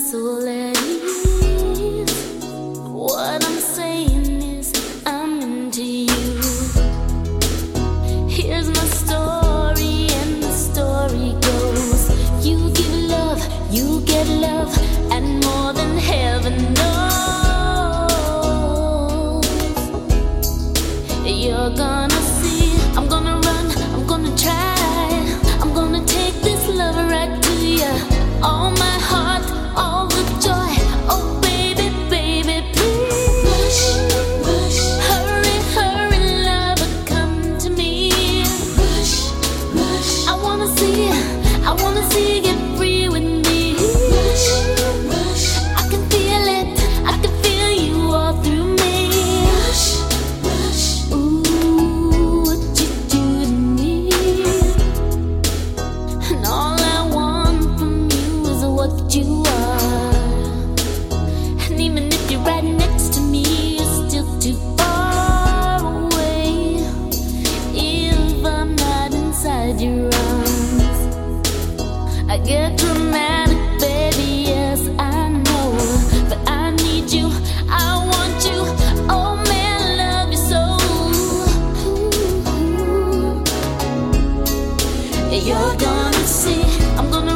soul at ease. What I'm saying is I'm into you. Here's my story, and the story goes: you give love, you get love, and more than heaven knows. You're gonna see, I'm gonna run, I'm gonna try, I'm gonna take this love right to you. All my heart, all the joy. Oh baby, baby, please rush, rush. Hurry, hurry, lover, come to me. Rush, rush. I wanna see you get free with me. Rush, rush. I can feel it, I can feel you all through me. Rush, rush. Ooh, what you do to me. And all I want from you is what you are. And even if you're right next to me, you're still too far away. If I'm not inside your arms, I get dramatic, baby, yes, I know. But I need you, I want you, oh man, I love you so. You're gonna see, I'm gonna